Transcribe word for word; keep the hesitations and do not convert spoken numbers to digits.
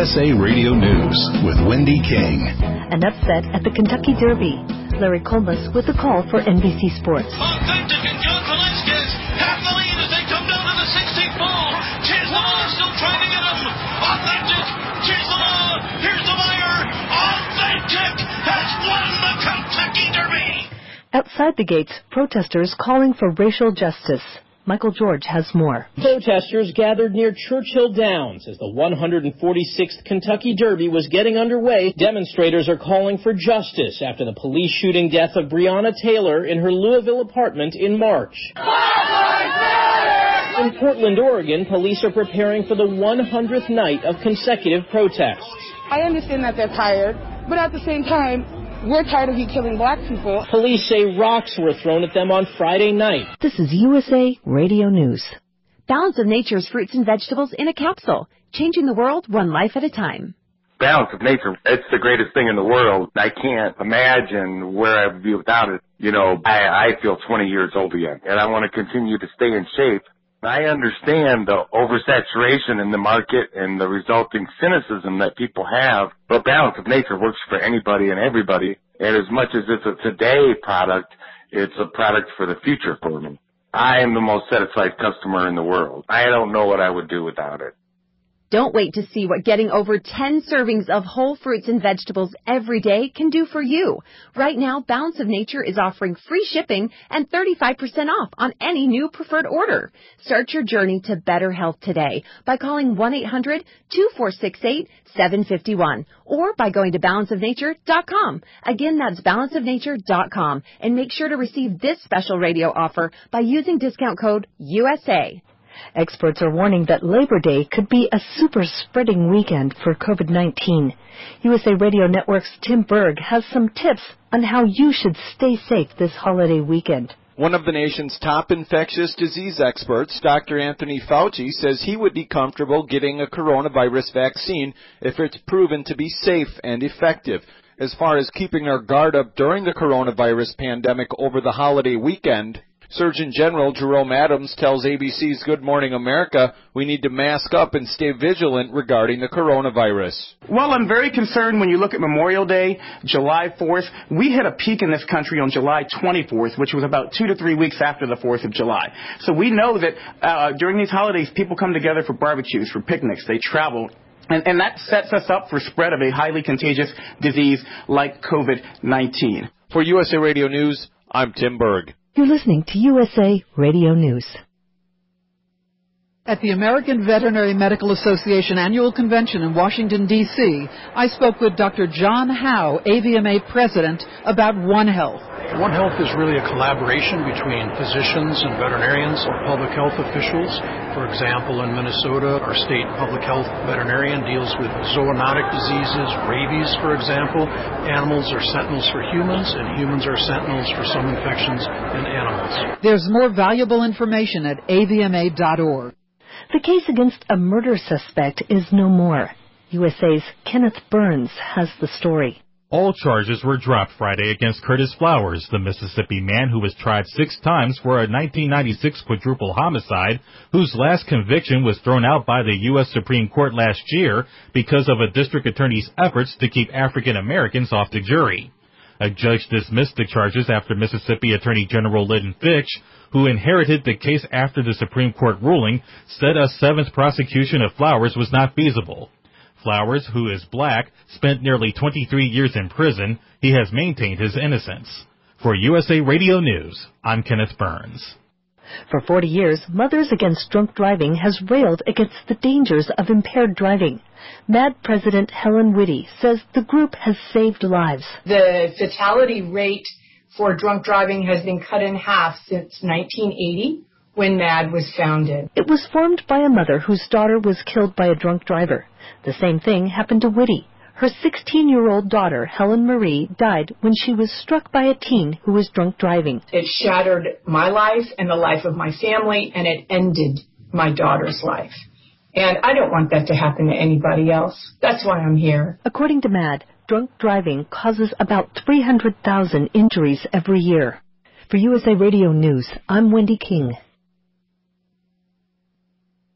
S A Radio News with Wendy King. An upset at the Kentucky Derby. Larry Colmus with the call for N B C Sports. Authentic and John Velasquez have the lead as they come down to the sixteenth ball. Chisholm still trying to get him. Authentic, Chisholm, here's the buyer. Authentic has won the Kentucky Derby. Outside the gates, protesters calling for racial justice. Michael George has more. Protesters gathered near Churchill Downs as the one hundred forty-sixth Kentucky Derby was getting underway. Demonstrators are calling for justice after the police shooting death of Breonna Taylor in her Louisville apartment in March. In Portland, Oregon, police are preparing for the one hundredth night of consecutive protests. I understand that they're tired, but at the same time, we're tired of you killing black people. Police say rocks were thrown at them on Friday night. This is U S A Radio News. Balance of Nature's fruits and vegetables in a capsule. Changing the world one life at a time. Balance of Nature, it's the greatest thing in the world. I can't imagine where I'd be without it. You know, I, I feel twenty years old again, and I want to continue to stay in shape. I understand the oversaturation in the market and the resulting cynicism that people have, but Balance of Nature works for anybody and everybody. And as much as it's a today product, it's a product for the future for me. I am the most satisfied customer in the world. I don't know what I would do without it. Don't wait to see what getting over ten servings of whole fruits and vegetables every day can do for you. Right now, Balance of Nature is offering free shipping and thirty-five percent off on any new preferred order. Start your journey to better health today by calling one eight hundred two four six eight seven five one or by going to balance of nature dot com. Again, that's balance of nature dot com. And make sure to receive this special radio offer by using discount code U S A. Experts are warning that Labor Day could be a super-spreading weekend for COVID nineteen. U S A Radio Network's Tim Berg has some tips on how you should stay safe this holiday weekend. One of the nation's top infectious disease experts, Doctor Anthony Fauci, says he would be comfortable getting a coronavirus vaccine if it's proven to be safe and effective. As far as keeping our guard up during the coronavirus pandemic over the holiday weekend, Surgeon General Jerome Adams tells A B C's Good Morning America we need to mask up and stay vigilant regarding the coronavirus. Well, I'm very concerned when you look at Memorial Day, July fourth. We hit a peak in this country on July twenty-fourth, which was about two to three weeks after the fourth of July. So we know that uh, during these holidays, people come together for barbecues, for picnics. They travel. And, and that sets us up for spread of a highly contagious disease like COVID nineteen. For U S A Radio News, I'm Tim Berg. You're listening to U S A Radio News. At the American Veterinary Medical Association Annual Convention in Washington, D C, I spoke with Doctor John Howe, A V M A President, about One Health. One Health is really a collaboration between physicians and veterinarians or public health officials. For example, in Minnesota, our state public health veterinarian deals with zoonotic diseases, rabies, for example. Animals are sentinels for humans, and humans are sentinels for some infections in animals. There's more valuable information at A V M A dot org. The case against a murder suspect is no more. U S A's Kenneth Burns has the story. All charges were dropped Friday against Curtis Flowers, the Mississippi man who was tried six times for a nineteen ninety-six quadruple homicide, whose last conviction was thrown out by the U S Supreme Court last year because of a district attorney's efforts to keep African Americans off the jury. A judge dismissed the charges after Mississippi Attorney General Lyndon Fitch, who inherited the case after the Supreme Court ruling, said a seventh prosecution of Flowers was not feasible. Flowers, who is black, spent nearly twenty-three years in prison. He has maintained his innocence. For U S A Radio News, I'm Kenneth Burns. For forty years, Mothers Against Drunk Driving has railed against the dangers of impaired driving. M A D President Helen Whitty says the group has saved lives. The fatality rate for drunk driving has been cut in half since nineteen eighty, when M A D was founded. It was formed by a mother whose daughter was killed by a drunk driver. The same thing happened to Whitty. Her sixteen-year-old daughter, Helen Marie, died when she was struck by a teen who was drunk driving. It shattered my life and the life of my family, and it ended my daughter's life. And I don't want that to happen to anybody else. That's why I'm here. According to M A D, drunk driving causes about three hundred thousand injuries every year. For U S A Radio News, I'm Wendy King.